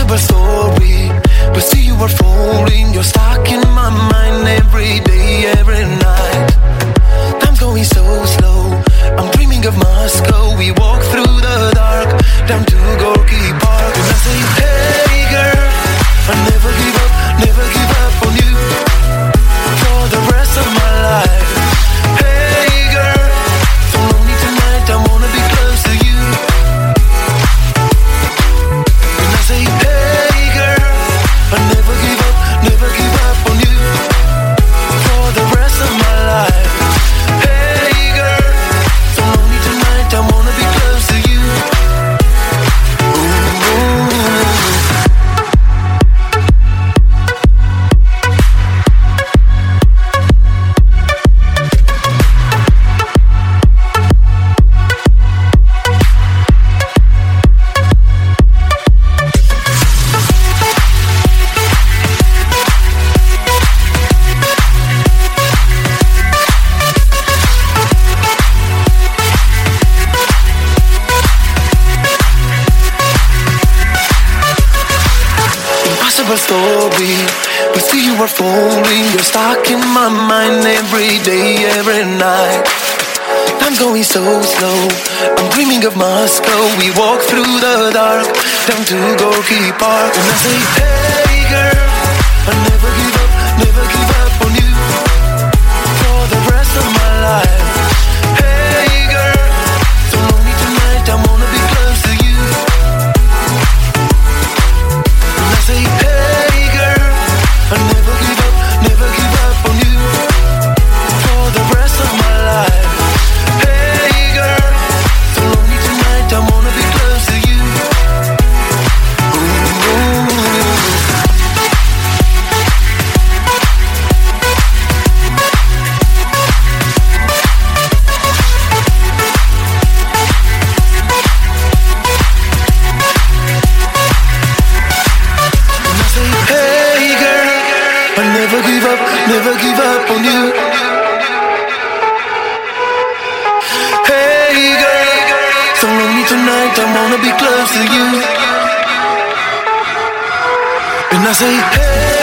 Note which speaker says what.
Speaker 1: impossible story, but see you were falling. You're stuck in my mind every day, every night. Time's going so slow, I'm dreaming of Moscow. We walk through the dark, down to Gorky Park. And I say, hey girl, I'll never give up, never give up on you for the rest of my life. Hey girl, so lonely tonight, I wanna be close to you. And I say, hey girl, I'll never give up, never give up on you for the rest of my life. Hey girl, so lonely tonight, I wanna be close to you. Story, but see you are falling. You're stuck in my mind every day, every night. Time's going so slow, I'm dreaming of Moscow. We walk through the dark, down to Gorky Park. And I say, hey girl, I'll never give up, never give up on you for the rest of my life. Hey girl, so lonely tonight, I wanna be close to you. And I say, hey, I'll never give up, never give up on you for the rest of my life. Hey girl, so lonely tonight, I wanna be close to you. And I say, hey girl, I'll never give up, never give up on you. Hey girl, so lonely tonight, I wanna be close to you. And I say, hey.